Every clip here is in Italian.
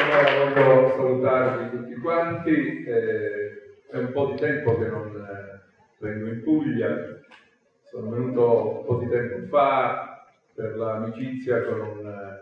voglio salutarvi tutti quanti. È un po' di tempo che non vengo in Puglia. Sono venuto un po' di tempo fa per l'amicizia con un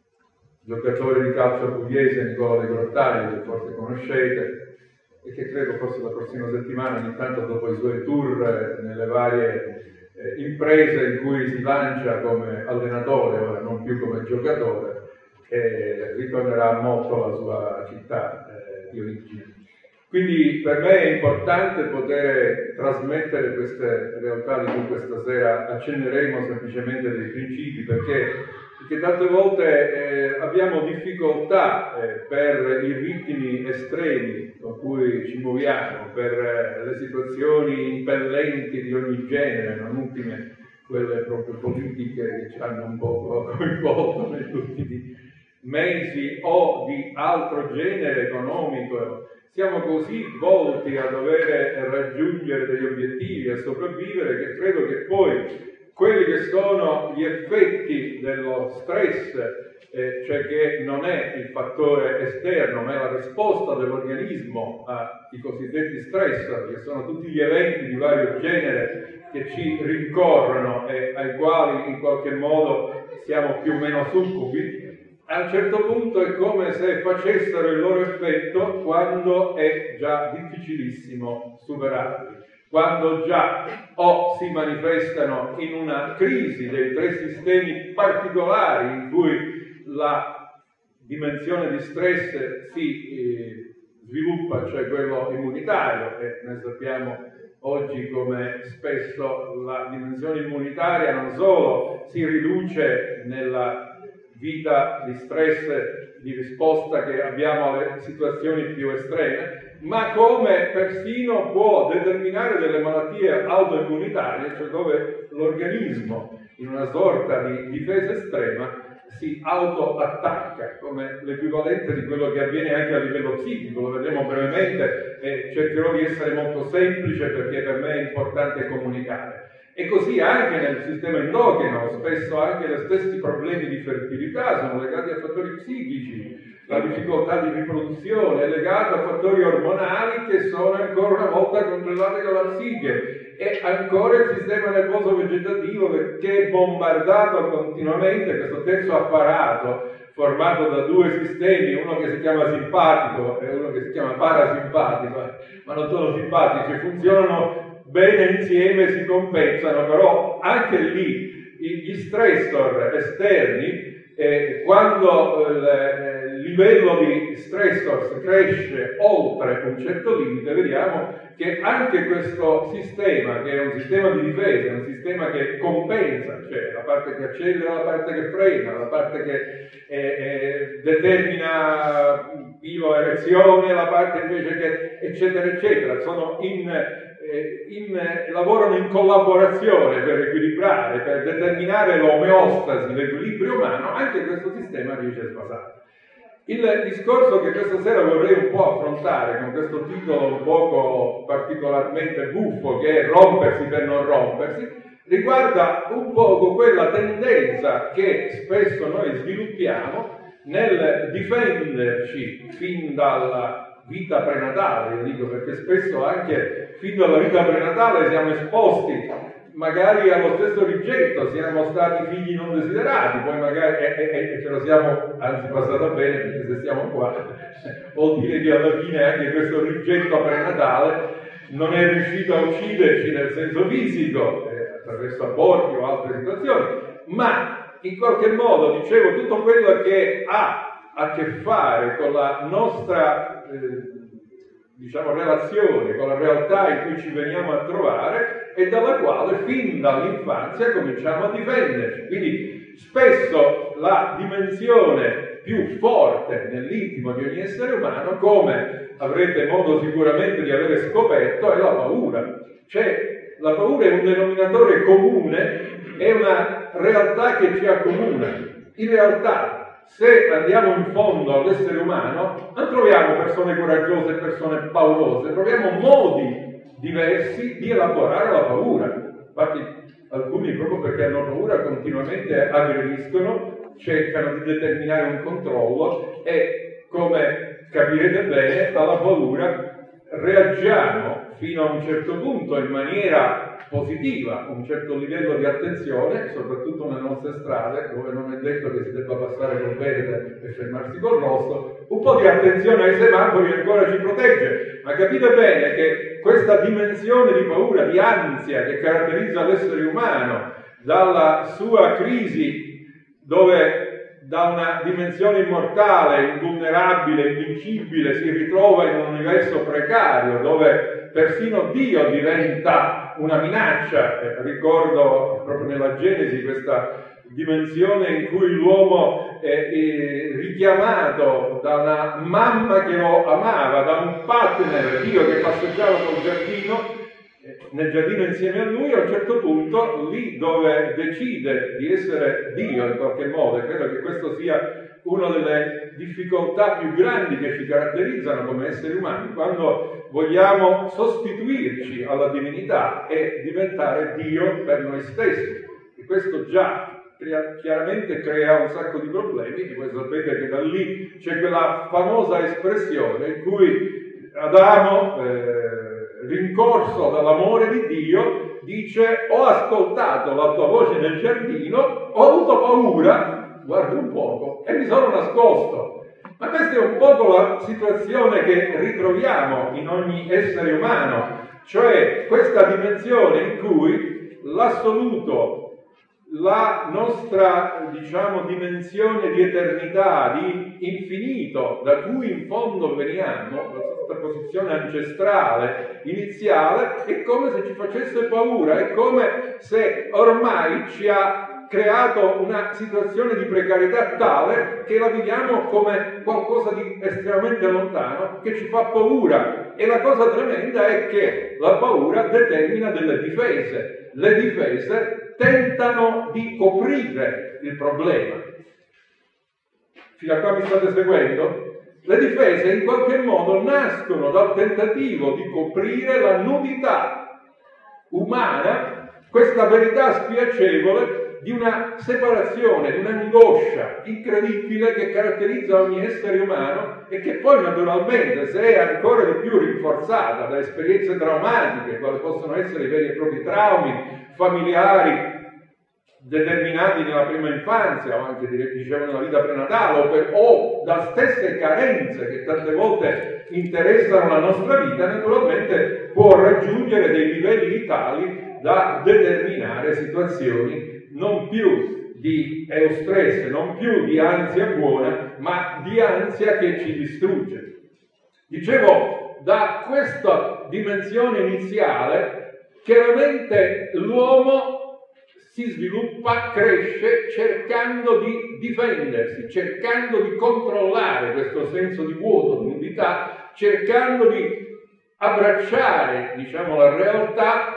giocatore di calcio pugliese, Nicola De Grottaglie, che forse conoscete, e che credo forse la prossima settimana, ogni tanto dopo i suoi tour nelle varie imprese in cui si lancia come allenatore, ora non più come giocatore, ritornerà a Motto, la sua città di origine. Quindi per me è importante poter trasmettere queste realtà di cui questa sera accenneremo semplicemente dei principi, perché tante volte abbiamo difficoltà per i ritmi estremi con cui ci muoviamo, per le situazioni impellenti di ogni genere, non ultime quelle proprio politiche che ci hanno un po' coinvolto negli ultimi mesi, o di altro genere economico. Siamo così volti a dover raggiungere degli obiettivi, a sopravvivere, che credo che poi quelli che sono gli effetti dello stress, cioè che non è il fattore esterno, ma è la risposta dell'organismo ai cosiddetti stress, che sono tutti gli eventi di vario genere che ci rincorrono e ai quali in qualche modo siamo più o meno succubi. A un certo punto è come se facessero il loro effetto quando è già difficilissimo superarli, quando già o si manifestano in una crisi dei tre sistemi particolari in cui la dimensione di stress si sviluppa, cioè quello immunitario, e noi sappiamo oggi come spesso la dimensione immunitaria non solo si riduce nella vita di stress, di risposta che abbiamo alle situazioni più estreme, ma come persino può determinare delle malattie autoimmunitarie, cioè dove l'organismo, in una sorta di difesa estrema, si autoattacca, come l'equivalente di quello che avviene anche a livello psichico. Lo vedremo brevemente e cercherò di essere molto semplice perché per me è importante comunicare. E così anche nel sistema endocrino, spesso anche gli stessi problemi di fertilità sono legati a fattori psichici, la difficoltà di riproduzione è legata a fattori ormonali che sono ancora una volta controllati dalla psiche, e ancora il sistema nervoso vegetativo che è bombardato continuamente, questo terzo apparato formato da due sistemi, uno che si chiama simpatico e uno che si chiama parasimpatico, ma non sono simpatici, funzionano bene insieme, si compensano, però anche lì gli stressor esterni, quando il livello di stressor cresce oltre un certo limite, vediamo che anche questo sistema, che è un sistema di difesa, è un sistema che compensa, cioè la parte che accelera, la parte che frena, la parte che determina piloerezione, la parte invece che eccetera eccetera, sono lavorano in collaborazione per equilibrare, per determinare l'omeostasi, l'equilibrio umano. Anche questo sistema riesce a sfasare. Il discorso che questa sera vorrei un po' affrontare con questo titolo un poco particolarmente buffo, che è rompersi per non rompersi, riguarda un poco quella tendenza che spesso noi sviluppiamo nel difenderci fin dalla vita prenatale, io dico, perché spesso anche fin dalla vita prenatale siamo esposti magari allo stesso rigetto, siamo stati figli non desiderati, poi magari ce lo siamo anzi passata bene, perché se siamo qua vuol dire che alla fine anche questo rigetto prenatale non è riuscito a ucciderci nel senso fisico, attraverso aborti o altre situazioni, ma in qualche modo, dicevo, tutto quello che ha a che fare con la nostra relazione, con la realtà in cui ci veniamo a trovare, e dalla quale fin dall'infanzia cominciamo a difenderci. Quindi spesso la dimensione più forte nell'intimo di ogni essere umano, come avrete modo sicuramente di avere scoperto, è la paura. Cioè, la paura è un denominatore comune, è una realtà che ci accomuna. In realtà, se andiamo in fondo all'essere umano, non troviamo persone coraggiose e persone paurose, troviamo modi diversi di elaborare la paura. Infatti alcuni, proprio perché hanno paura, continuamente aggrediscono, cercano di determinare un controllo e come capirete bene, alla paura reagiamo fino a un certo punto in maniera positiva, un certo livello di attenzione, soprattutto nelle nostre strade, dove non è detto che si debba passare col verde e fermarsi col rosso. Un po' di attenzione ai semafori ancora ci protegge, ma capite bene che questa dimensione di paura, di ansia che caratterizza l'essere umano, dalla sua crisi, dove da una dimensione immortale, invulnerabile, invincibile, si ritrova in un universo precario, dove persino Dio diventa una minaccia. Ricordo proprio nella Genesi questa dimensione in cui l'uomo è richiamato da una mamma che lo amava, da un partner, Dio, che passeggiava nel giardino insieme a lui. A un certo punto, lì dove decide di essere Dio in qualche modo, e credo che questo sia una delle difficoltà più grandi che ci caratterizzano come esseri umani, quando vogliamo sostituirci alla divinità e diventare Dio per noi stessi. E questo già chiaramente crea un sacco di problemi, e voi sapete che da lì c'è quella famosa espressione in cui Adamo, rincorso dall'amore di Dio, dice: ho ascoltato la tua voce nel giardino, ho avuto paura, guarda un poco, e mi sono nascosto. Ma questa è un po' la situazione che ritroviamo in ogni essere umano, cioè questa dimensione in cui l'assoluto, la nostra, dimensione di eternità, di infinito, da cui in fondo veniamo, la nostra posizione ancestrale, iniziale, è come se ci facesse paura, è come se ormai ci ha creato una situazione di precarietà tale che la viviamo come qualcosa di estremamente lontano, che ci fa paura. E la cosa tremenda è che la paura determina delle difese. Le difese tentano di coprire il problema. Fino a qua mi state seguendo? Le difese in qualche modo nascono dal tentativo di coprire la nudità umana, questa verità spiacevole di una separazione, di un'angoscia incredibile che caratterizza ogni essere umano e che poi naturalmente, se è ancora di più rinforzata da esperienze traumatiche, quali possono essere i veri e propri traumi familiari determinati nella prima infanzia o anche nella vita prenatale o da stesse carenze che tante volte interessano la nostra vita, naturalmente può raggiungere dei livelli tali da determinare situazioni non più di eustress, non più di ansia buona, ma di ansia che ci distrugge. Dicevo, da questa dimensione iniziale, chiaramente l'uomo si sviluppa, cresce, cercando di difendersi, cercando di controllare questo senso di vuoto, di nudità, cercando di abbracciare, la realtà,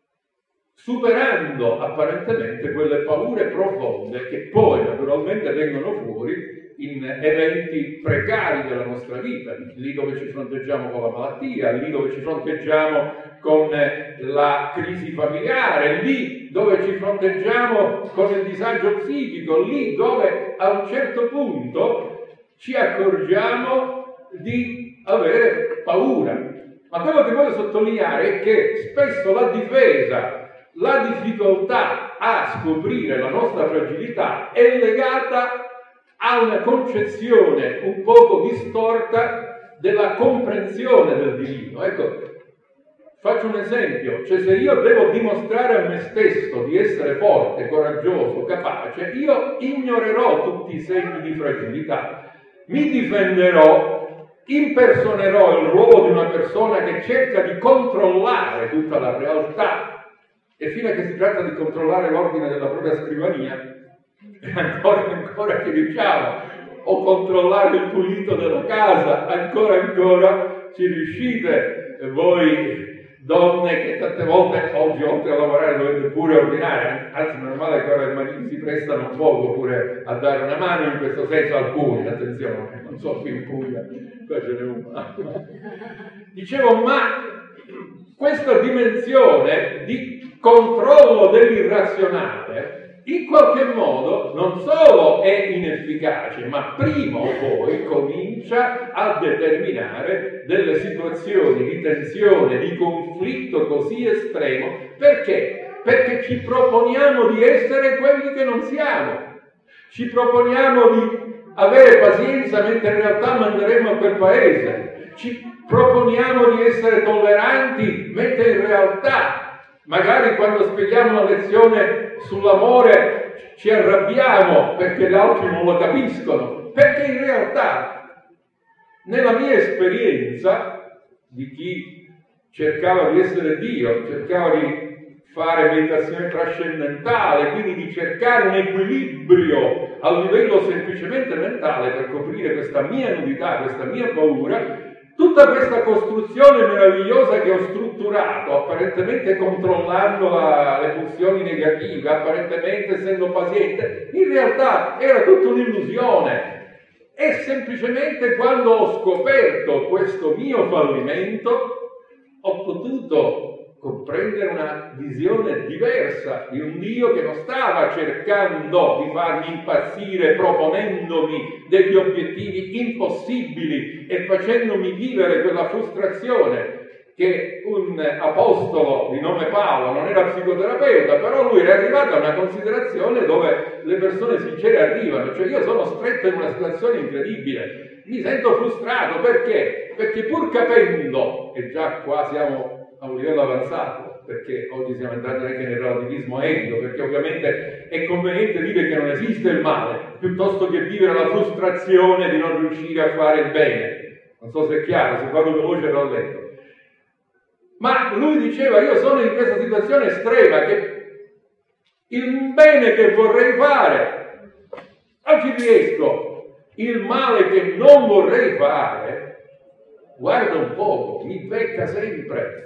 superando apparentemente quelle paure profonde che poi naturalmente vengono fuori in eventi precari della nostra vita, lì dove ci fronteggiamo con la malattia, lì dove ci fronteggiamo con la crisi familiare, lì dove ci fronteggiamo con il disagio psichico, lì dove a un certo punto ci accorgiamo di avere paura. Ma quello che voglio sottolineare è che spesso la difesa, la difficoltà a scoprire la nostra fragilità è legata a una concezione un poco distorta della comprensione del divino. Ecco, faccio un esempio, cioè se io devo dimostrare a me stesso di essere forte, coraggioso, capace, io ignorerò tutti i segni di fragilità, mi difenderò, impersonerò il ruolo di una persona che cerca di controllare tutta la realtà. E fino a che si tratta di controllare l'ordine della propria scrivania, e ancora ci riusciamo, o controllare il pulito della casa, ancora ci riuscite, voi donne che tante volte oggi oltre a lavorare dovete pure ordinare, anzi normale che ora i mariti si prestano un poco pure a dare una mano in questo senso, alcuni, attenzione, non so qui in Puglia, qua ce n'è una. Dicevo, ma questa dimensione di controllo dell'irrazionale in qualche modo non solo è inefficace, ma prima o poi comincia a determinare delle situazioni di tensione, di conflitto così estremo. Perché? Perché ci proponiamo di essere quelli che non siamo. Ci proponiamo di avere pazienza mentre in realtà manderemo a quel paese. Ci proponiamo di essere tolleranti mentre in realtà, magari quando spieghiamo una lezione sull'amore, ci arrabbiamo perché gli altri non lo capiscono. Perché in realtà, nella mia esperienza di chi cercava di essere Dio, cercava di fare meditazione trascendentale, quindi di cercare un equilibrio a livello semplicemente mentale per coprire questa mia nudità, questa mia paura, tutta questa costruzione meravigliosa che ho strutturato, apparentemente controllando le pulsioni negative, apparentemente essendo paziente, in realtà era tutta un'illusione. E semplicemente quando ho scoperto questo mio fallimento, ho potuto comprendere una visione diversa di un Dio che non stava cercando di farmi impazzire proponendomi degli obiettivi impossibili e facendomi vivere quella frustrazione che un apostolo di nome Paolo, non era psicoterapeuta, però lui era arrivato a una considerazione dove le persone sincere arrivano. Cioè io sono stretto in una situazione incredibile, mi sento frustrato. Perché? Perché pur capendo, e già qua siamo a un livello avanzato, perché oggi siamo entrati anche nel relativismo etico, perché ovviamente è conveniente dire che non esiste il male, piuttosto che vivere la frustrazione di non riuscire a fare il bene. Non so se è chiaro, se vado veloce rallento. Ma lui diceva, io sono in questa situazione estrema, che il bene che vorrei fare non ci riesco, il male che non vorrei fare, guarda un poco, mi becca sempre.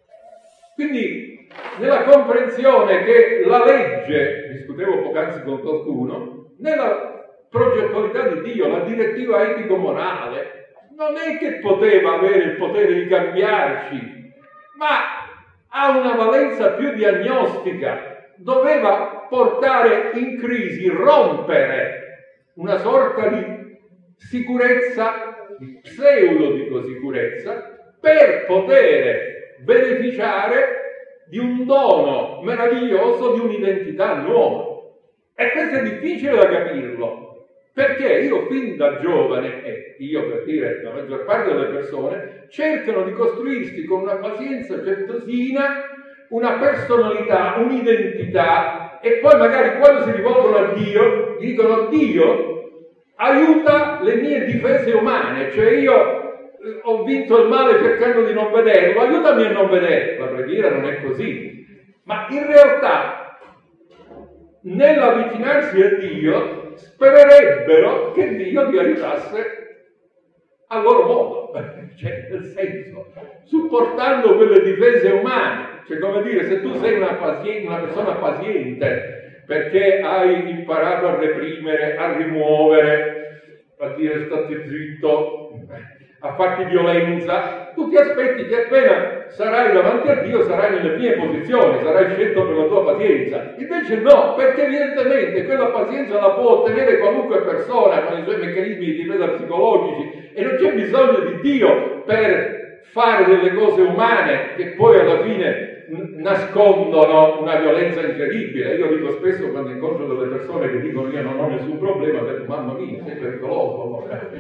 Quindi, nella comprensione che la legge, discutevo poc'anzi con qualcuno, nella progettualità di Dio, la direttiva etico-morale, non è che poteva avere il potere di cambiarci, ma ha una valenza più diagnostica, doveva portare in crisi, rompere una sorta di sicurezza, di pseudo-sicurezza, per poter beneficiare di un dono meraviglioso di un'identità nuova. E questo è difficile da capirlo, perché io fin da giovane, e io per dire la maggior parte delle persone, cercano di costruirsi con una pazienza certosina una personalità, un'identità, e poi magari quando si rivolgono a Dio, gli dicono: Dio, aiuta le mie difese umane, cioè io ho vinto il male cercando di non vederlo, aiutami a non vederlo. La preghiera non è così, ma in realtà nell'avvicinarsi a Dio spererebbero che Dio li aiutasse a loro modo, cioè nel senso, supportando quelle difese umane. Cioè, come dire, se tu sei una persona paziente perché hai imparato a reprimere, a rimuovere, a dire state zitto, a farti violenza, tu ti aspetti che appena sarai davanti a Dio sarai nelle mie posizioni, sarai scelto per la tua pazienza. Invece no, perché evidentemente quella pazienza la può ottenere qualunque persona con i suoi meccanismi di difesa psicologici, e non c'è bisogno di Dio per fare delle cose umane che poi alla fine nascondono una violenza incredibile. Io dico spesso, quando incontro delle persone che dicono io non ho nessun problema, dico mamma mia, sei pericoloso.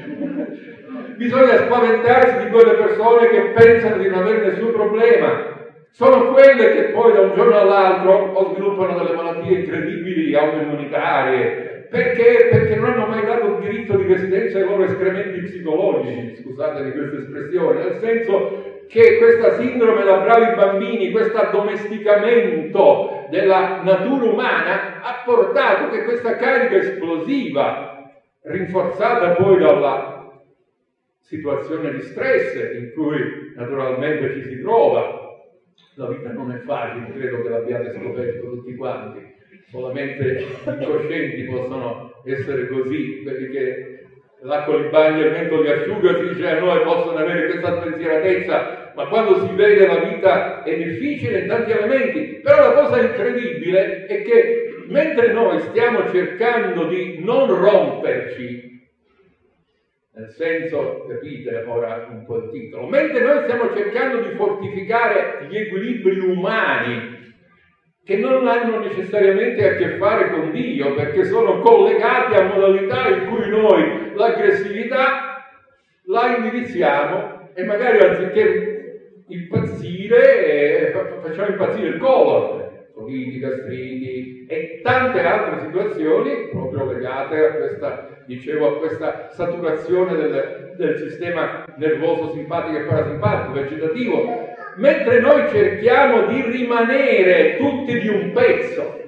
Bisogna spaventarsi di quelle persone che pensano di non avere nessun problema. Sono quelle che poi da un giorno all'altro sviluppano delle malattie incredibili autoimmunitarie. Perché? Perché non hanno mai dato il diritto di residenza ai loro escrementi psicologici, scusatemi questa espressione, nel senso che questa sindrome da bravi bambini, questo addomesticamento della natura umana ha portato che questa carica esplosiva, rinforzata poi dalla situazione di stress in cui naturalmente ci si trova, la vita non è facile, credo che l'abbiate scoperto tutti quanti, solamente i coscienti possono essere così, quelli che l'acqua li bagna e il vento li asciuga, si dice a noi possono avere questa spensieratezza, ma quando si vede la vita è difficile in tanti elementi. Però la cosa incredibile è che mentre noi stiamo cercando di non romperci, nel senso, capite ora un po' il titolo, mentre noi stiamo cercando di fortificare gli equilibri umani, che non hanno necessariamente a che fare con Dio, perché sono collegati a modalità in cui noi l'aggressività la indirizziamo e magari anziché impazzire facciamo impazzire il colon, politica, gastriti e tante altre situazioni proprio legate a questa saturazione del sistema nervoso simpatico e parasimpatico, vegetativo. Mentre noi cerchiamo di rimanere tutti di un pezzo,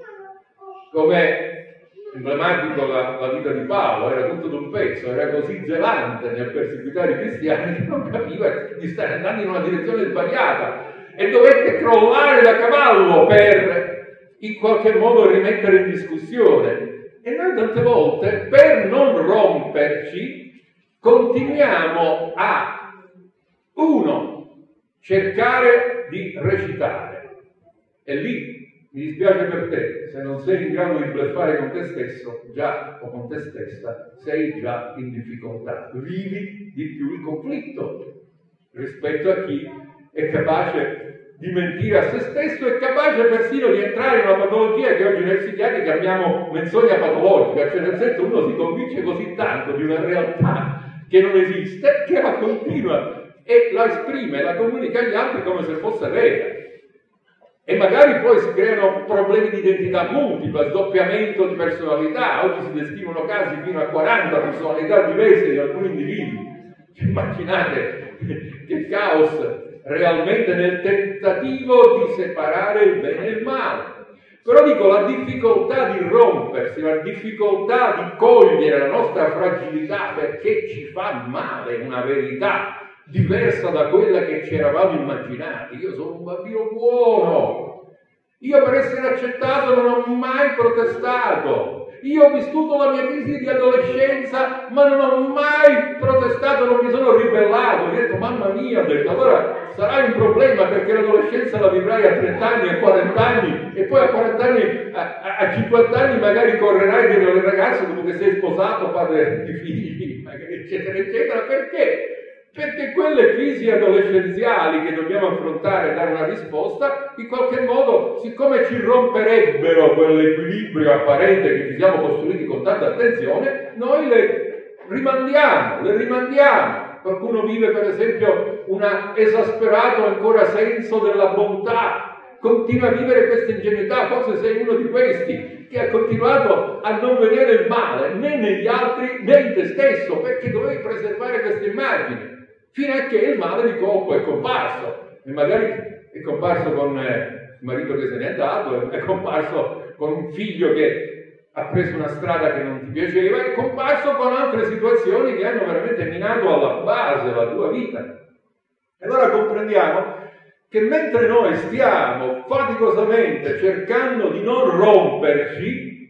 come emblematico la vita di Paolo, era tutto di un pezzo, era così zelante nel perseguitare i cristiani che non capiva di stare andando in una direzione sbagliata e dovette crollare da cavallo per in qualche modo rimettere in discussione. E noi tante volte, per non romperci, continuiamo a cercare di recitare. E lì mi dispiace per te, se non sei in grado di bluffare con te stesso già o con te stessa, sei già in difficoltà. Vivi di più il conflitto rispetto a chi è capace di mentire a se stesso, è capace persino di entrare in una patologia che oggi noi psichiatri chiamiamo menzogna patologica, cioè nel senso uno si convince così tanto di una realtà che non esiste che la continua e la esprime, la comunica agli altri come se fosse vera. E magari poi si creano problemi di identità multipla, sdoppiamento di personalità. Oggi si descrivono casi fino a 40 personalità diverse di alcuni individui. Immaginate che caos realmente nel tentativo di separare il bene e il male. Però dico, la difficoltà di rompersi, la difficoltà di cogliere la nostra fragilità perché ci fa male una verità diversa da quella che ci eravamo immaginati. Io sono un bambino buono, io per essere accettato non ho mai protestato, io ho vissuto la mia crisi di adolescenza ma non ho mai protestato, non mi sono ribellato. Ho detto mamma mia, ho detto allora sarai un problema perché l'adolescenza la vivrai a 30 anni, a 40 anni e poi a 40 anni, a 50 anni magari correrai dietro le ragazze dopo che sei sposato, padre di figli, magari eccetera eccetera. Perché? Perché quelle crisi adolescenziali che dobbiamo affrontare e dare una risposta, in qualche modo, siccome ci romperebbero quell'equilibrio apparente che ci siamo costruiti con tanta attenzione, noi le rimandiamo. Qualcuno vive per esempio un esasperato ancora senso della bontà, continua a vivere questa ingenuità, forse sei uno di questi che ha continuato a non vedere il male né negli altri né in te stesso, perché dovevi preservare questa immagine. Fino a che il male di colpo è comparso, e magari è comparso con il marito che se n'è andato, è comparso con un figlio che ha preso una strada che non ti piaceva, è comparso con altre situazioni che hanno veramente minato alla base la tua vita. E allora comprendiamo che mentre noi stiamo faticosamente cercando di non romperci,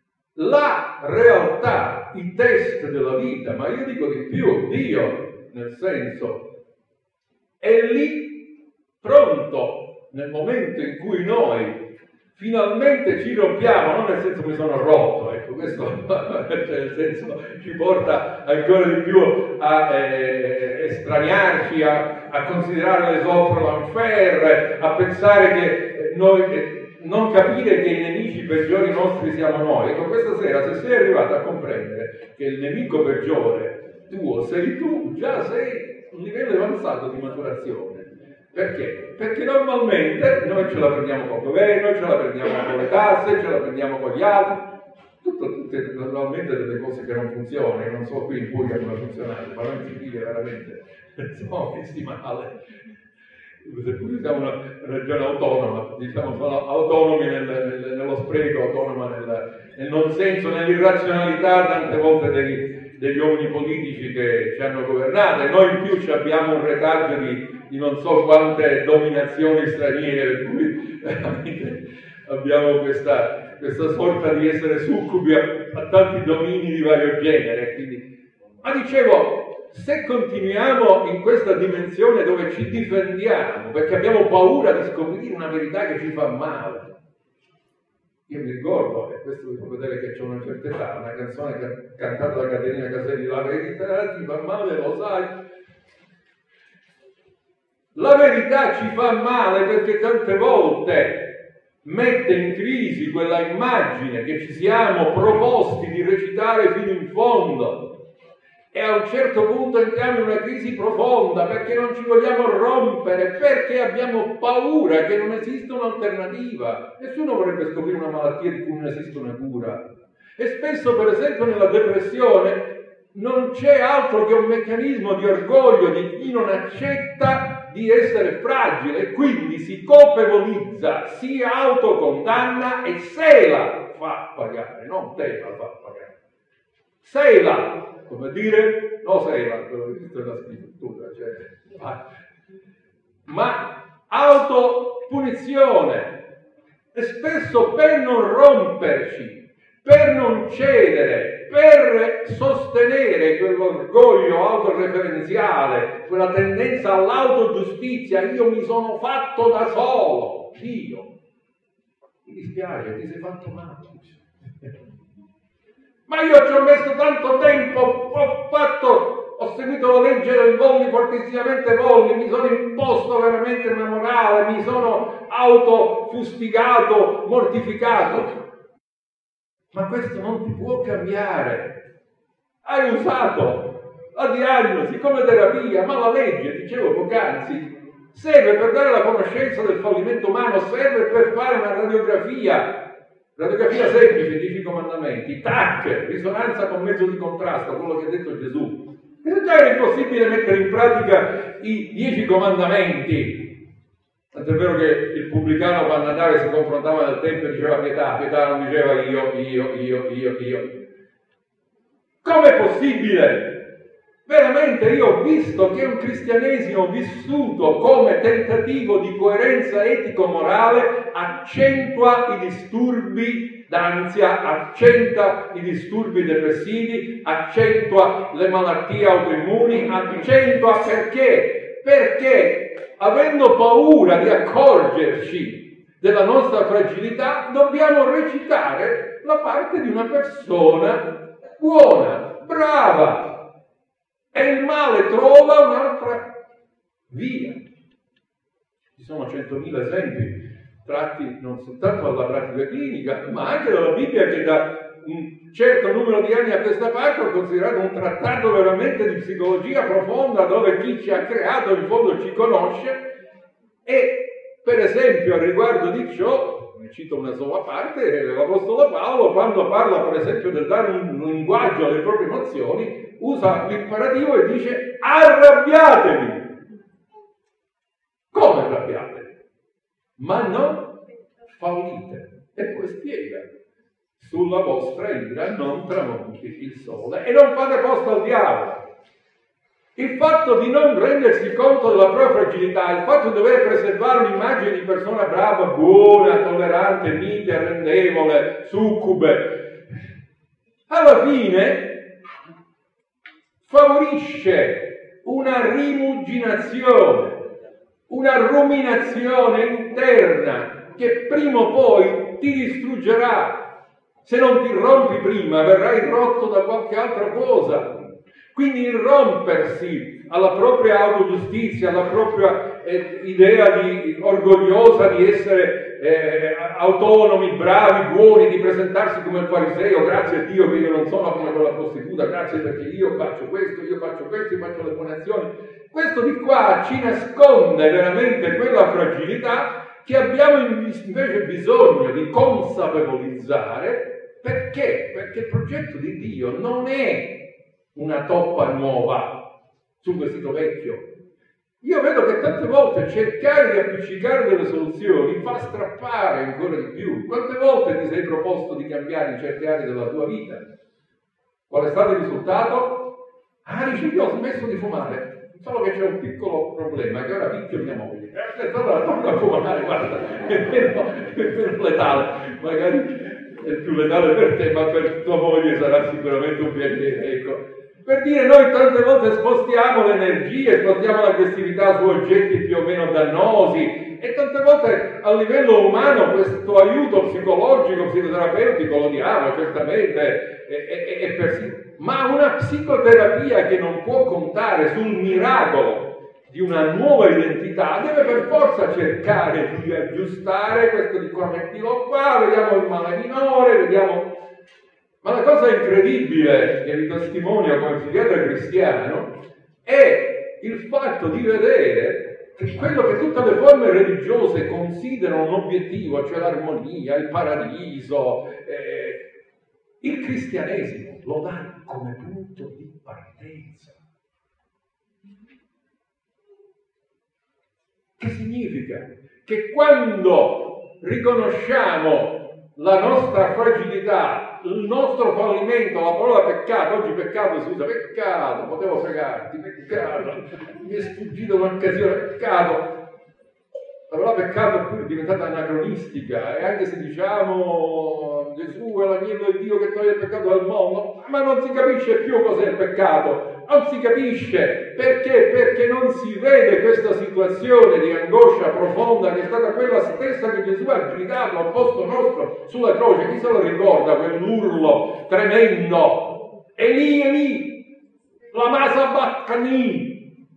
la realtà, i test della vita, ma io dico di più, Dio, nel senso, è lì pronto nel momento in cui noi finalmente ci rompiamo, non nel senso che mi sono rotto, ecco, questo cioè nel senso ci porta ancora di più a estraniarci, a considerare les autres l'enfer, a pensare che noi non capire che i nemici peggiori nostri siamo noi. Ecco, questa sera se sei arrivato a comprendere che il nemico peggiore tuo sei tu, già sei un livello avanzato di maturazione. Perché? Perché normalmente noi ce la prendiamo col governo, ce la prendiamo con le tasse, ce la prendiamo con gli altri, tutte normalmente delle cose che non funzionano. Non so qui in Puglia come funzionare, ma noi in Sicilia veramente siamo messi male. Seppure siamo una regione autonoma, diciamo sono autonomi nello spreco, autonoma nel non senso, nell'irrazionalità tante volte degli uomini politici che ci hanno governato, e noi in più abbiamo un retaggio di non so quante dominazioni straniere, per cui veramente abbiamo questa sorta di essere succubi a tanti domini di vario genere. Quindi, ma dicevo, se continuiamo in questa dimensione dove ci difendiamo perché abbiamo paura di scoprire una verità che ci fa male, Io mi ricordo, e questo vi fa vedere che c'è una certa età, una canzone cantata da Caterina Caselli, la verità ti fa male, lo sai. La verità ci fa male perché tante volte mette in crisi quella immagine che ci siamo proposti di recitare fino in fondo, e a un certo punto entriamo in una crisi profonda perché non ci vogliamo rompere, perché abbiamo paura che non esista un'alternativa. Nessuno vorrebbe scoprire una malattia di cui non esiste una cura, e spesso, per esempio, nella depressione non c'è altro che un meccanismo di orgoglio di chi non accetta di essere fragile, e quindi si colpevolizza, si autocondanna e se la fa pagare, non te la fa pagare. Se la, come dire, no se la, questa è la scrittura, cioè, ma autopunizione. E spesso per non romperci, per non cedere, per sostenere quell'orgoglio autoreferenziale, quella tendenza all'autogiustizia, io mi sono fatto da solo, Dio, mi dispiace, ti sei fatto male. Ma io ci ho messo tanto tempo, ho seguito la legge del Volli, fortissimamente Volli, mi sono imposto veramente una morale, mi sono autofustigato, mortificato. Ma questo non ti può cambiare. Hai usato la diagnosi come terapia, ma la legge, dicevo poc'anzi, serve per dare la conoscenza del fallimento umano, serve per fare una radiografia semplice, 10 comandamenti, tac, risonanza con mezzo di contrasto, quello che ha detto Gesù. E già era impossibile mettere in pratica i 10 comandamenti. Tant'è vero che il pubblicano, quando andava e si confrontava nel tempio, diceva pietà, non diceva io. Com'è possibile? Veramente io ho visto che un cristianesimo vissuto come tentativo di coerenza etico-morale accentua i disturbi d'ansia, accentua i disturbi depressivi, accentua le malattie autoimmuni, accentua perché? Perché avendo paura di accorgerci della nostra fragilità, dobbiamo recitare la parte di una persona buona, brava, e il male trova un'altra via. Ci sono 100.000 esempi tratti non soltanto dalla pratica clinica, ma anche dalla Bibbia, che da un certo numero di anni a questa parte ho considerato un trattato veramente di psicologia profonda, dove chi ci ha creato in fondo ci conosce. E per esempio, a riguardo di ciò, ne cito una sola parte, l'Apostolo Paolo, quando parla per esempio del dare un linguaggio alle proprie emozioni, usa l'imperativo e dice arrabbiatevi. Come arrabbiatevi? Ma non fallite. E poi spiega: sulla vostra ira non tramonti il sole e non fate posto al diavolo. Il fatto di non rendersi conto della propria fragilità, il fatto di dover preservare un'immagine di persona brava, buona, tollerante, mite, arrendevole, succube, alla fine favorisce una rimuginazione, una ruminazione interna che prima o poi ti distruggerà. Se non ti rompi prima, verrai rotto da qualche altra cosa. Quindi il rompersi alla propria autogiustizia, alla propria idea orgogliosa di essere autonomi, bravi, buoni, di presentarsi come il fariseo, grazie a Dio che io non sono come quella prostituta, grazie perché io faccio questo, io faccio le buone azioni. Questo di qua ci nasconde veramente quella fragilità che abbiamo invece bisogno di consapevolizzare. Perché? Perché il progetto di Dio non è una toppa nuova sul vestito vecchio. Io vedo che tante volte cercare di appiccicare delle soluzioni fa strappare ancora di più. Quante volte ti sei proposto di cambiare in certi aree della tua vita? Qual è stato il risultato? Dici, io ho smesso di fumare, solo che c'è un piccolo problema, che ora picchio mia moglie. Allora torno a fumare, guarda, è meno letale, magari è più letale per te, ma per tua moglie sarà sicuramente un piacere, ecco. Per dire, noi tante volte spostiamo le energie, spostiamo l'aggressività su oggetti più o meno dannosi, così. E tante volte a livello umano questo aiuto psicologico, psicoterapeutico lo diamo, certamente, è persino. Ma una psicoterapia che non può contare sul miracolo di una nuova identità deve per forza cercare di aggiustare questo di qua, mettilo qua, vediamo il male minore, vediamo. Ma la cosa incredibile che vi testimonio come psichiatra cristiano è il fatto di vedere che quello che tutte le forme religiose considerano un obiettivo, cioè l'armonia, il paradiso, il cristianesimo lo dà come punto di partenza. Che significa? Che quando riconosciamo la nostra fragilità, il nostro fallimento, la parola peccato, oggi peccato si usa, peccato, potevo fregarti, peccato, mi è sfuggita un'occasione, peccato. La parola peccato è diventata anacronistica, e anche se diciamo Gesù è l'agnello di Dio che toglie il peccato dal mondo, ma non si capisce più cos'è il peccato. Non si capisce perché? Perché non si vede questa situazione di angoscia profonda che è stata quella stessa che Gesù ha gridato al posto nostro sulla croce. Chi se lo ricorda quell'urlo tremendo? Eli, Eli, lama sabachthani.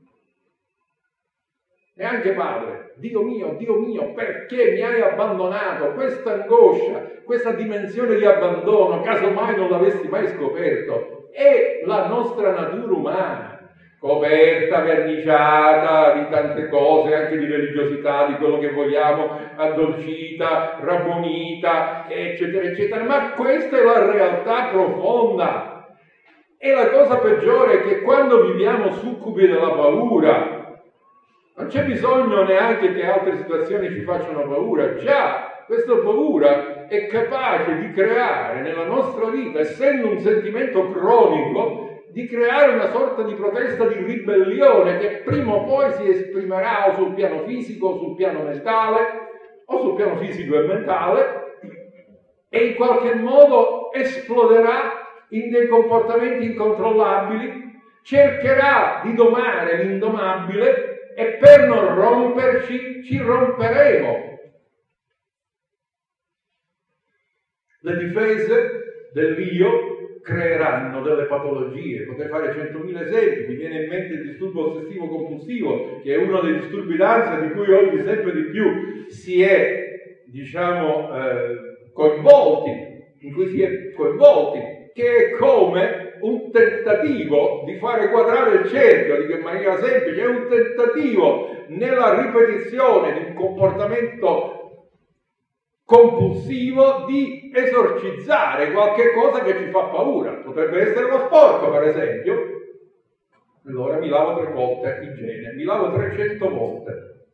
E anche Padre, Dio mio, perché mi hai abbandonato? Questa angoscia, questa dimensione di abbandono, casomai non l'avessi mai scoperto, è la nostra natura umana, coperta, verniciata di tante cose, anche di religiosità, di quello che vogliamo, addolcita, rabbonita, eccetera, eccetera. Ma questa è la realtà profonda. E la cosa peggiore è che quando viviamo succubi della paura, non c'è bisogno neanche che altre situazioni ci facciano paura. Già, questa paura è capace di creare nella nostra vita, essendo un sentimento cronico, di creare una sorta di protesta, di ribellione che prima o poi si esprimerà o sul piano fisico o sul piano mentale, o sul piano fisico e mentale, e in qualche modo esploderà in dei comportamenti incontrollabili, cercherà di domare l'indomabile, e per non romperci ci romperemo. Le difese dell'io creeranno delle patologie. Potrei fare 100.000 esempi. Mi viene in mente il disturbo ossessivo compulsivo, che è uno dei disturbi d'ansia di cui oggi sempre di più si è, coinvolti, in cui si è coinvolti, che è come un tentativo di fare quadrare il cerchio, in maniera semplice, è un tentativo nella ripetizione di un comportamento compulsivo di esorcizzare qualche cosa che ci fa paura. Potrebbe essere lo sporco, per esempio. Allora mi lavo 3 volte igiene, mi lavo 300 volte.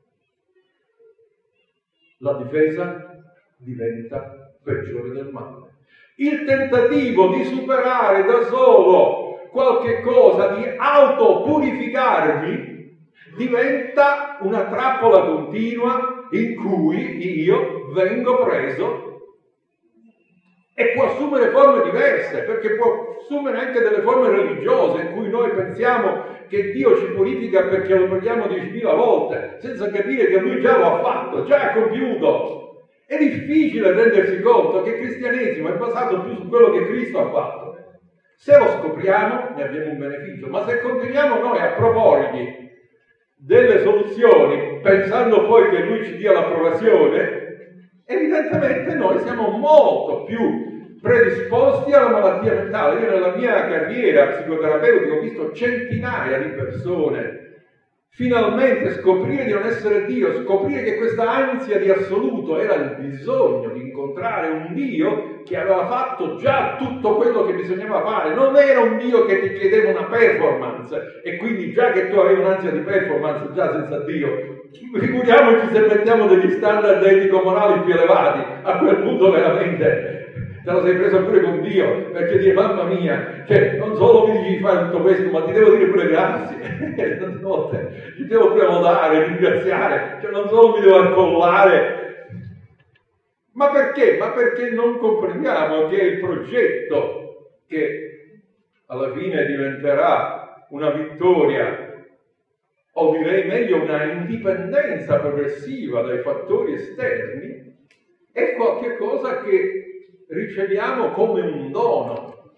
La difesa diventa peggiore del male. Il tentativo di superare da solo qualche cosa, di autopurificarmi, diventa una trappola continua in cui io vengo preso, e può assumere forme diverse, perché può assumere anche delle forme religiose in cui noi pensiamo che Dio ci purifica perché lo preghiamo 10.000 volte, senza capire che Lui già lo ha fatto, già ha compiuto. È difficile rendersi conto che il cristianesimo è basato più su quello che Cristo ha fatto. Se lo scopriamo ne abbiamo un beneficio, ma se continuiamo noi a proporgli delle soluzioni pensando poi che Lui ci dia l'approvazione, evidentemente noi siamo molto più predisposti alla malattia mentale. Io nella mia carriera psicoterapeutica ho visto centinaia di persone finalmente scoprire di non essere Dio, scoprire che questa ansia di assoluto era il bisogno di incontrare un Dio che aveva fatto già tutto quello che bisognava fare. Non era un Dio che ti chiedeva una performance, e quindi già che tu avevi un'ansia di performance già senza Dio, figuriamoci se mettiamo degli standard etico-morali più elevati. A quel punto veramente te la sei presa pure con Dio, perché dire mamma mia, cioè non solo mi dici di fare tutto questo, ma ti devo dire pure grazie, tante volte ti devo pure lodare, ringraziare, cioè non solo mi devo accollare. Ma perché? Ma perché non comprendiamo che il progetto che alla fine diventerà una vittoria o direi meglio una indipendenza progressiva dai fattori esterni, è qualcosa che riceviamo come un dono.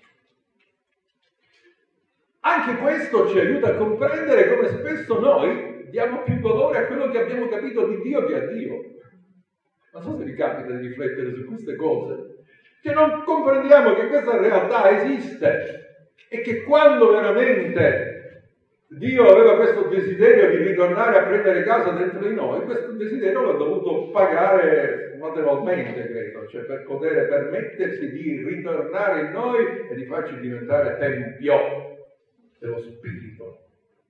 Anche questo ci aiuta a comprendere come spesso noi diamo più valore a quello che abbiamo capito di Dio che a Dio. Non so se vi capita di riflettere su queste cose, che non comprendiamo che questa realtà esiste e che quando veramente Dio aveva questo desiderio di ritornare a prendere casa dentro di noi, questo desiderio l'ha dovuto pagare notevolmente, credo, cioè per poter permettersi di ritornare in noi e di farci diventare tempio dello Spirito.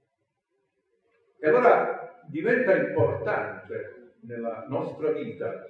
E allora diventa importante nella nostra vita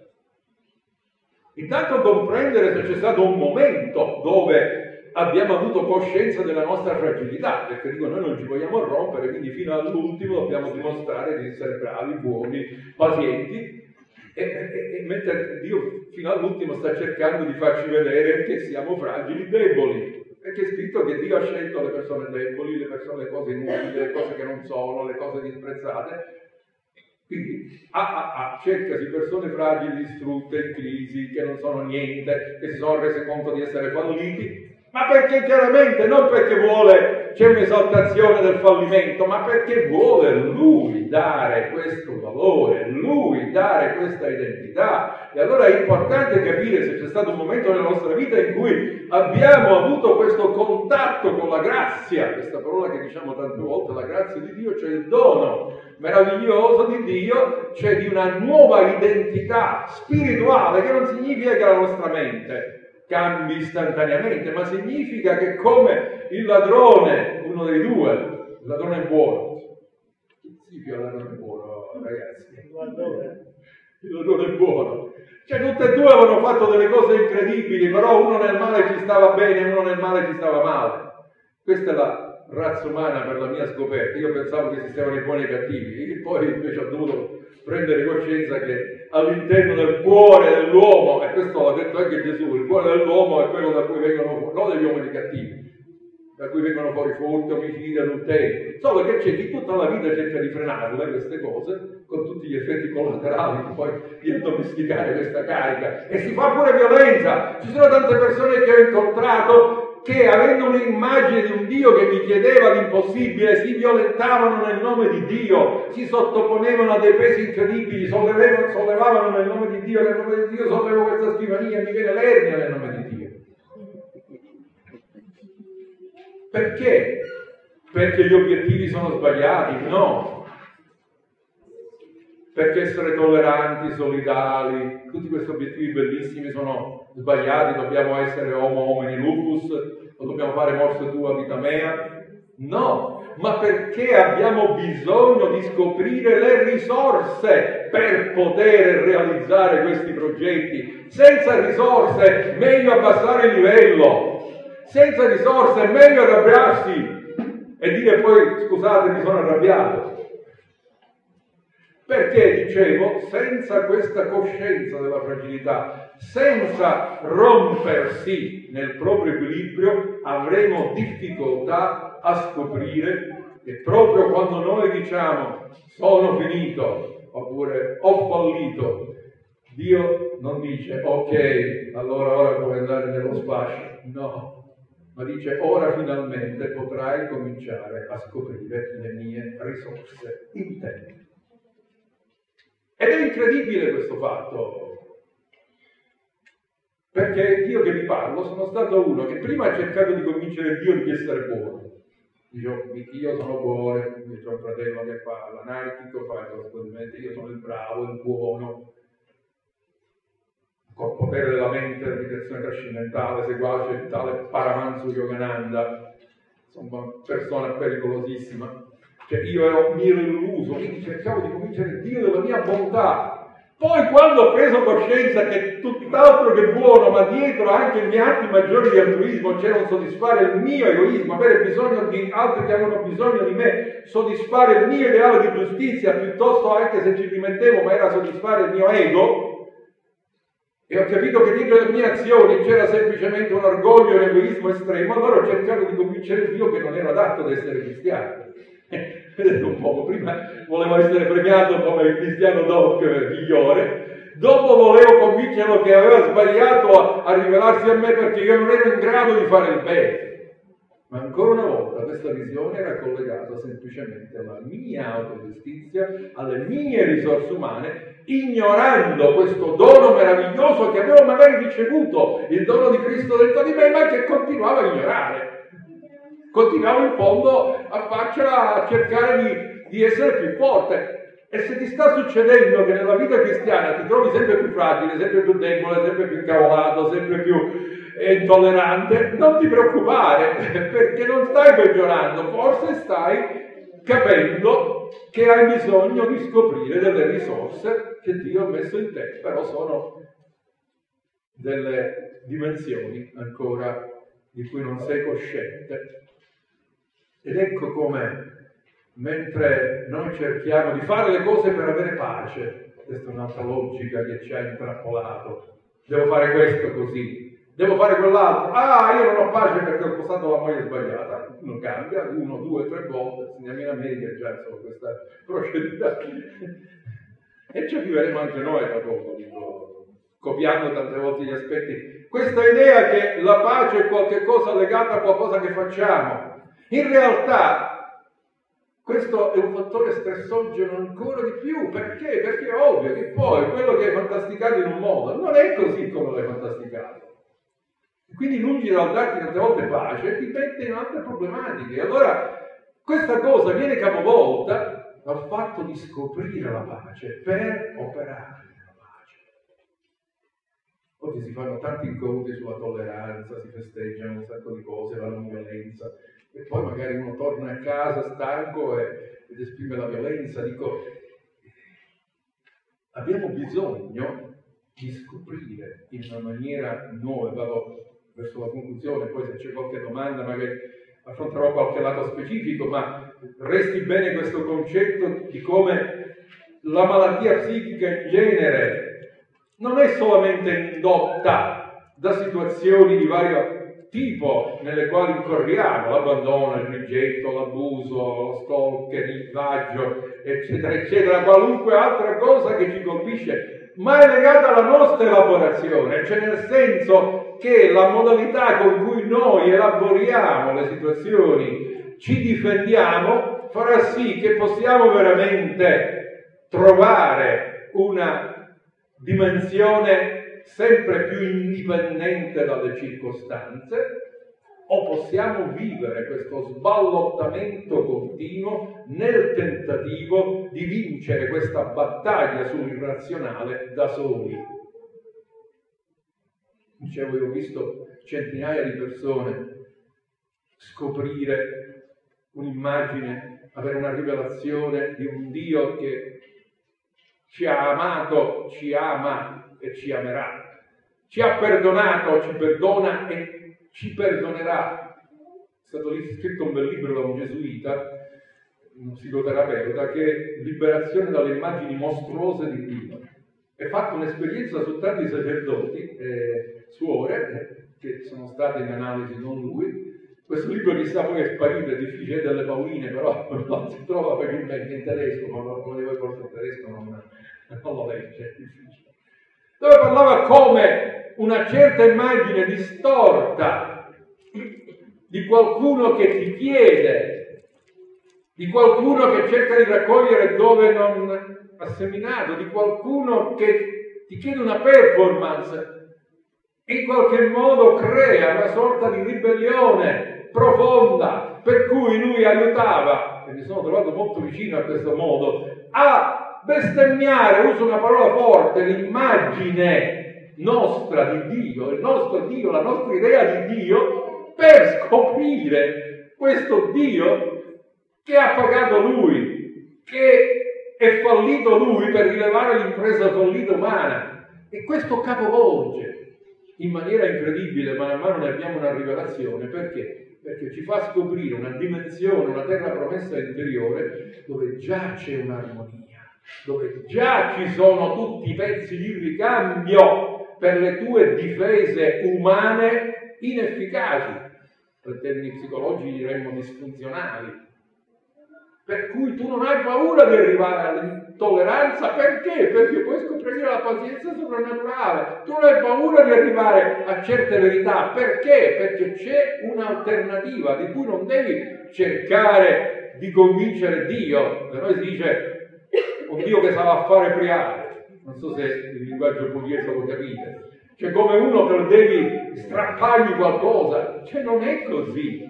intanto comprendere se c'è stato un momento dove abbiamo avuto coscienza della nostra fragilità, perché dico noi non ci vogliamo rompere, quindi fino all'ultimo dobbiamo dimostrare di essere bravi, buoni, pazienti, e mentre Dio fino all'ultimo sta cercando di farci vedere che siamo fragili, deboli, perché è scritto che Dio ha scelto le persone deboli, le cose inutili, le cose che non sono, le cose disprezzate. Quindi cercasi persone fragili, distrutte, in crisi, che non sono niente, che si sono rese conto di essere falliti, ma perché chiaramente, non perché c'è un'esaltazione del fallimento, ma perché vuole Lui dare questo valore, Lui dare questa identità. E allora è importante capire se c'è stato un momento nella nostra vita in cui abbiamo avuto questo contatto con la grazia, questa parola che diciamo tante volte, la grazia di Dio, cioè il dono meraviglioso di Dio, cioè di una nuova identità spirituale, che non significa che la nostra mente cambi istantaneamente, ma significa che come il ladrone, uno dei due, il ladrone buono, che significa il ladrone buono, ragazzi? Il ladrone buono. Cioè tutte e due avevano fatto delle cose incredibili, però uno nel male ci stava bene e uno nel male ci stava male. Questa è la razza umana per la mia scoperta. Io pensavo che esistevano i buoni e i cattivi, e poi invece ho dovuto prendere coscienza che all'interno del cuore dell'uomo, e questo l'ha detto anche Gesù, il cuore dell'uomo è quello da cui vengono fuori, non degli uomini cattivi, da cui vengono fuori furti, omicidi, adulteri, solo che c'è chi tutta la vita cerca di frenarle queste cose, con tutti gli effetti collaterali poi di addomesticare questa carica, e si fa pure violenza. Ci sono tante persone che ho incontrato che, avendo un'immagine di un Dio che gli chiedeva l'impossibile, si violentavano nel nome di Dio, si sottoponevano a dei pesi incredibili, sollevavano nel nome di Dio, sollevo questa scrivania, mi viene l'ernia nel nome di Dio. Perché? Perché gli obiettivi sono sbagliati? No. Perché essere tolleranti, solidali, tutti questi obiettivi bellissimi sono sbagliati, dobbiamo essere homo homini lupus, o dobbiamo fare morse tua vita mea? No, ma perché abbiamo bisogno di scoprire le risorse per poter realizzare questi progetti. Senza risorse meglio abbassare il livello, senza risorse è meglio arrabbiarsi e dire poi scusate mi sono arrabbiato. Perché, dicevo, senza questa coscienza della fragilità, senza rompersi nel proprio equilibrio, avremo difficoltà a scoprire che proprio quando noi diciamo sono finito oppure ho fallito, Dio non dice ok, allora ora puoi andare nello sfascio. No, ma dice ora finalmente potrai cominciare a scoprire le mie risorse in te. Ed è incredibile questo fatto, perché io che vi parlo sono stato uno che prima ha cercato di convincere Dio di essere buono. Dicevo, io sono buono, c'è un fratello che fa l'anarchico, fa il trasferimento, io sono il bravo, il buono. Col potere della mente, l'abitazione trascendentale, seguace il tale Paramahansa Yogananda, insomma, persona pericolosissima. Cioè io mi ero illuso, quindi cercavo di convincere Dio della mia bontà. Poi quando ho preso coscienza che tutt'altro che buono, ma dietro anche i miei atti maggiori di altruismo c'era un soddisfare il mio egoismo, avere bisogno di altri che avevano bisogno di me, soddisfare il mio ideale di giustizia, piuttosto anche se ci rimettevo, ma era soddisfare il mio ego, e ho capito che dietro le mie azioni c'era semplicemente un orgoglio e un egoismo estremo, allora ho cercato di convincere Dio che non ero adatto ad essere cristiano. un po'. Prima volevo essere premiato come il cristiano doc migliore, dopo volevo convincerlo che aveva sbagliato a rivelarsi a me perché io non ero in grado di fare il bene. Ma ancora una volta questa visione era collegata semplicemente alla mia autogiustizia, alle mie risorse umane, ignorando questo dono meraviglioso che avevo magari ricevuto, il dono di Cristo dentro di me, ma che continuavo a ignorare. Continuavo in fondo a farcela, a cercare di essere più forte. E se ti sta succedendo che nella vita cristiana ti trovi sempre più fragile, sempre più debole, sempre più incavolato, sempre più intollerante, non ti preoccupare, perché non stai peggiorando, forse stai capendo che hai bisogno di scoprire delle risorse che Dio ha messo in te, però sono delle dimensioni ancora di cui non sei cosciente. Ed ecco come, mentre noi cerchiamo di fare le cose per avere pace, questa è un'altra logica che ci ha intrappolato, devo fare questo così, devo fare quell'altro, io non ho pace perché ho sposato la moglie sbagliata, non cambia, 1, 2, 3 volte, andiamo in America già insomma questa procedura, e ci vivremo anche noi da poco, copiando tante volte gli aspetti. Questa idea che la pace è qualche cosa legata a qualcosa che facciamo, in realtà questo è un fattore stressogeno ancora di più. Perché? Perché è ovvio che poi quello che hai fantasticato in un modo non è così come l'hai fantasticato. Quindi lungi dal darti tante volte pace, ti mette in altre problematiche. Allora questa cosa viene capovolta dal fatto di scoprire la pace per operare la pace. Oggi si fanno tanti incontri sulla tolleranza, si festeggiano un sacco di cose, la non violenza, e poi magari uno torna a casa stanco ed esprime la violenza. Dico, abbiamo bisogno di scoprire in una maniera nuova. Vado verso la conclusione, poi se c'è qualche domanda magari affronterò qualche lato specifico, ma resti bene questo concetto di come la malattia psichica in genere non è solamente indotta da situazioni di vario tipo nelle quali incorriamo, l'abbandono, il rigetto, l'abuso, lo stalker, il linguaggio, eccetera, eccetera, qualunque altra cosa che ci colpisce, ma è legata alla nostra elaborazione, cioè nel senso che la modalità con cui noi elaboriamo le situazioni, ci difendiamo, farà sì che possiamo veramente trovare una dimensione sempre più indipendente dalle circostanze, o possiamo vivere questo sballottamento continuo nel tentativo di vincere questa battaglia sull'irrazionale da soli. Dicevo, io ho visto centinaia di persone scoprire un'immagine, avere una rivelazione di un Dio che ci ha amato, ci ama e ci amerà. Ci ha perdonato, ci perdona e ci perdonerà. È stato scritto un bel libro da un gesuita, un psicoterapeuta, che è Liberazione dalle immagini mostruose di Dio. E fatto un'esperienza su tanti sacerdoti e suore che sono state in analisi, non lui. Questo libro chissà poi è sparito, è difficile delle Pauline, però non si trova facilmente in tedesco, ma come voi forse in tedesco non lo legge, è difficile. Dove parlava come una certa immagine distorta di qualcuno che ti chiede, di qualcuno che cerca di raccogliere dove non ha seminato, di qualcuno che ti chiede una performance e in qualche modo crea una sorta di ribellione profonda, per cui lui aiutava, e mi sono trovato molto vicino a questo modo, a bestemmiare, uso una parola forte, l'immagine nostra di Dio, il nostro Dio, la nostra idea di Dio, per scoprire questo Dio che ha pagato lui, che è fallito lui per rilevare l'impresa fallita umana. E questo capovolge in maniera incredibile, man mano ne abbiamo una rivelazione. Perché? Perché ci fa scoprire una dimensione, una terra promessa interiore dove già c'è un'armonia, dove già ci sono tutti i pezzi di ricambio per le tue difese umane inefficaci, per termini psicologici diremmo disfunzionali. per cui tu non hai paura di arrivare all'intolleranza. Perché? Perché puoi scoprire la pazienza soprannaturale. Tu non hai paura di arrivare a certe verità. Perché? Perché c'è un'alternativa di cui non devi cercare di convincere Dio. Da noi si dice un Dio che sa la fare priare. Non so se il linguaggio pugliese lo capite. Cioè come uno che lo devi strappargli qualcosa. Cioè non è così.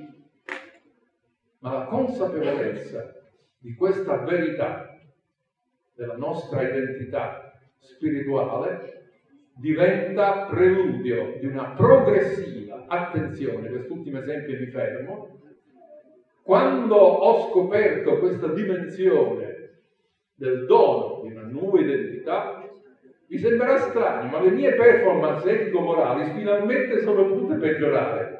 Ma la consapevolezza di questa verità della nostra identità spirituale diventa preludio di una progressiva, attenzione, quest'ultimo esempio mi fermo, quando ho scoperto questa dimensione del dono di una nuova identità, vi sembrerà strano, ma le mie performance etico-morali finalmente sono potute peggiorare.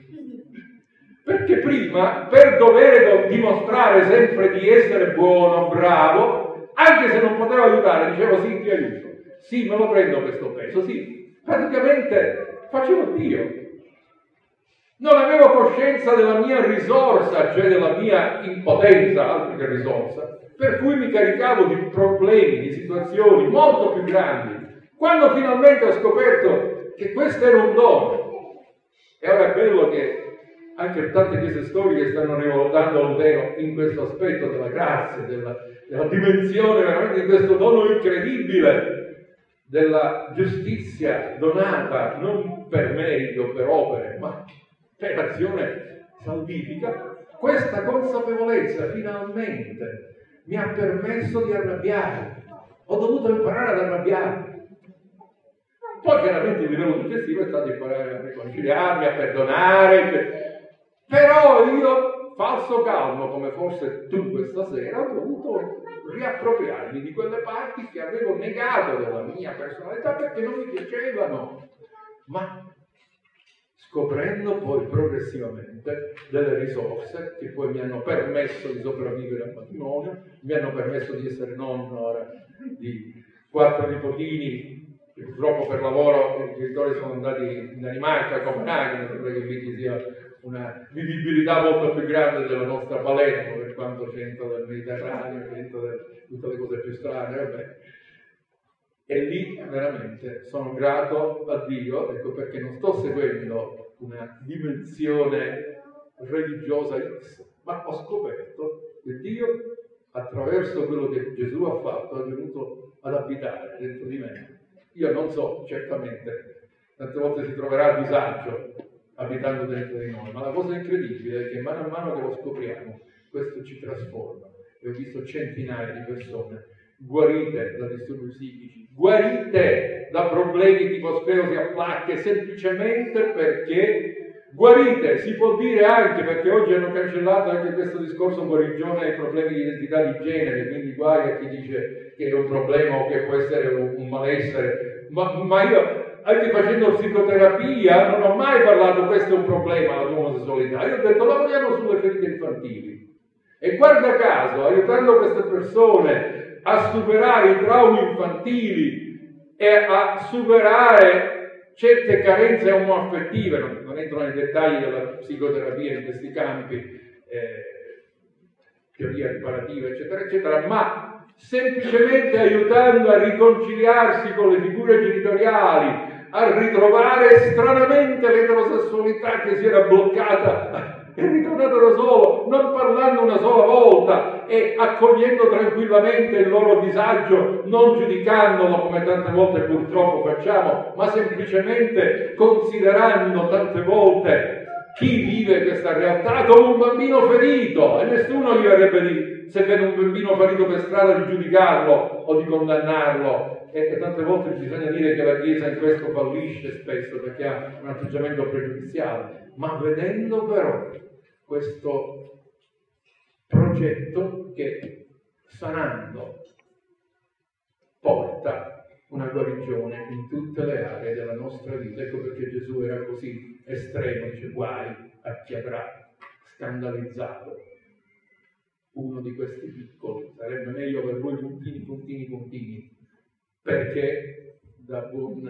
Perché prima, per dover dimostrare sempre di essere buono, bravo, anche se non potevo aiutare, dicevo sì, ti aiuto. Sì, me lo prendo questo peso, sì. Praticamente facevo Dio. Non avevo coscienza della mia risorsa, cioè della mia impotenza, altro che risorsa, per cui mi caricavo di problemi, di situazioni molto più grandi. Quando finalmente ho scoperto che questo era un dono, e ora è bello che anche tante chiese storiche stanno rivoltando Lutero in questo aspetto della grazia, della dimensione veramente di questo dono incredibile, della giustizia donata non per merito, per opere, ma per azione salvifica. Questa consapevolezza finalmente mi ha permesso di arrabbiare. Ho dovuto imparare ad arrabbiare. Poi chiaramente il livello successivo è stato imparare a riconciliarmi, a perdonare. Però io, falso calmo come forse tu questa sera, ho dovuto riappropriarmi di quelle parti che avevo negato della mia personalità perché non mi piacevano, ma scoprendo poi progressivamente delle risorse che poi mi hanno permesso di sopravvivere al matrimonio, mi hanno permesso di essere nonno ora di 4 nipotini. Purtroppo per lavoro i genitori sono andati in Danimarca, a Copenaghen, non credo che lì ci sia una vivibilità molto più grande della nostra Palermo, per quanto c'entra del Mediterraneo, c'entra tutte le cose più strane, vabbè. E lì veramente sono grato a Dio, ecco perché non sto seguendo una dimensione religiosa X, ma ho scoperto che Dio, attraverso quello che Gesù ha fatto, è venuto ad abitare dentro di me. Io non so, certamente, tante volte si troverà a disagio abitando dentro di noi, ma la cosa incredibile è che mano a mano che lo scopriamo, questo ci trasforma. E ho visto centinaia di persone guarite da disturbi psichici, guarite da problemi tipo sclerosi a placche, semplicemente perché guarite, si può dire anche, perché oggi hanno cancellato anche questo discorso guarigione ai problemi di identità di genere, quindi guai a chi dice che è un problema o che può essere un malessere, ma io anche facendo psicoterapia non ho mai parlato questo è un problema la tua omosessualità, io ho detto lavoriamo sulle ferite infantili e guarda caso aiutando queste persone a superare i traumi infantili e a superare certe carenze omoaffettive, non entro nei dettagli della psicoterapia in questi campi, teoria riparativa eccetera eccetera, ma semplicemente aiutando a riconciliarsi con le figure genitoriali, a ritrovare stranamente l'eterosessualità che si era bloccata è ritornato da solo, non parlando una sola volta e accogliendo tranquillamente il loro disagio, non giudicandolo come tante volte purtroppo facciamo, ma semplicemente considerando tante volte chi vive questa realtà come un bambino ferito, e nessuno gli verrebbe se vede un bambino ferito per strada di giudicarlo o di condannarlo. E tante volte bisogna dire che la Chiesa in questo fallisce spesso perché ha un atteggiamento pregiudiziale, ma vedendo però questo progetto che sanando porta una guarigione in tutte le aree della nostra vita. Ecco perché Gesù era così estremo, dice guai a chi avrà scandalizzato uno di questi piccoli, sarebbe meglio per voi puntini, perché da buon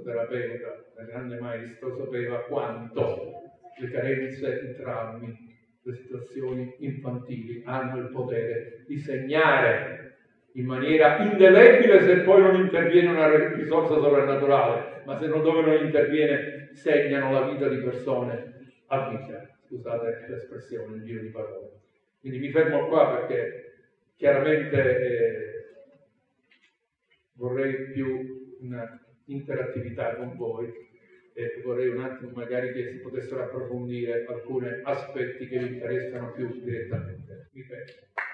psicoterapeuta, da grande maestro, sapeva quanto le carenze, i traumi le situazioni infantili hanno il potere di segnare in maniera indelebile, se poi non interviene una risorsa sovrannaturale, ma se non, dove non interviene, segnano la vita di persone a vita. Scusate l'espressione, il giro di parole. Quindi mi fermo qua perché chiaramente vorrei più una interattività con voi e vorrei un attimo magari che si potessero approfondire alcuni aspetti che vi interessano più direttamente. Mi fermo.